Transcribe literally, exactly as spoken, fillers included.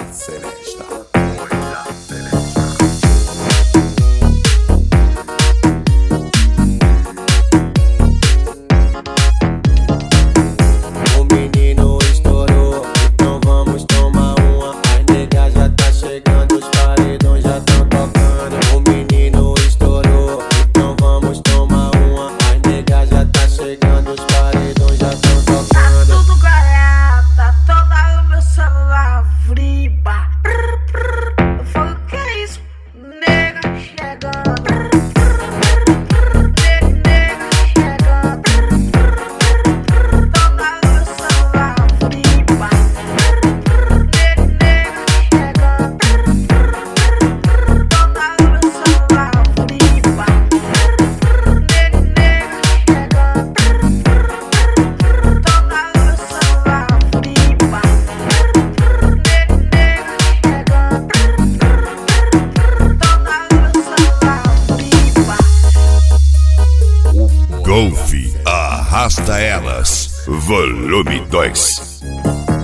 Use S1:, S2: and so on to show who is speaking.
S1: Celesta.
S2: O menino estourou, então vamos tomar uma. As negas já tá chegando, os paredões já tão tocando. O menino estourou, então vamos tomar uma. As negas já tá chegando, os paredões já tão tocando.
S3: Tá tudo garanta, toda o meu celular vriba. Eu falo, que é isso? Nega chegando. Nega chegando. Toda o meu celular vriba. Nega chegando. Toda o meu celular vriba. Nega chegando. Toda o meu celular vriba.
S4: Golfe Arrasta Elas, volume dois.